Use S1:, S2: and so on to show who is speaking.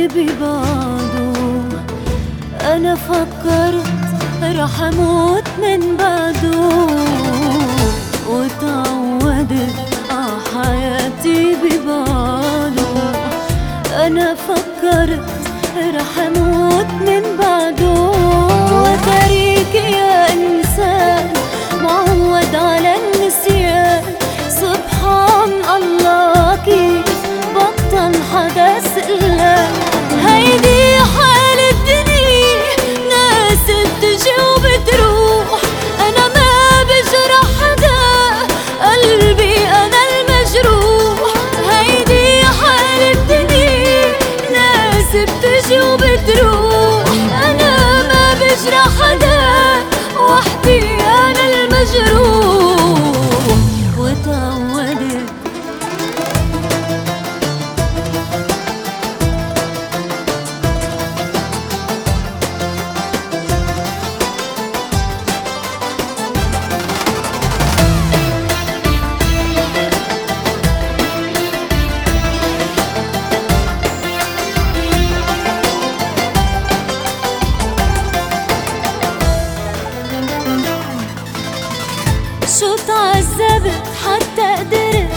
S1: حياتي ببعده. أنا فكرت رح أموت من بعده، وتعودت حياتي ببعده. أنا فكرت رح أموت من بعده، وتريك يا إنسان معود على النسيان. سبحان الله كيف بطل حدا سئلان. هيدي حال الدنيا، ناس بتجي وبتروح. أنا ما بجرح حدا، قلبي أنا المجروح. هيدي حال الدنيا، ناس بتجي وبتروح. أنا ما بجرح حدا، وحدي أنا المجروح. وتعودت شو تعذبت حتى قدرت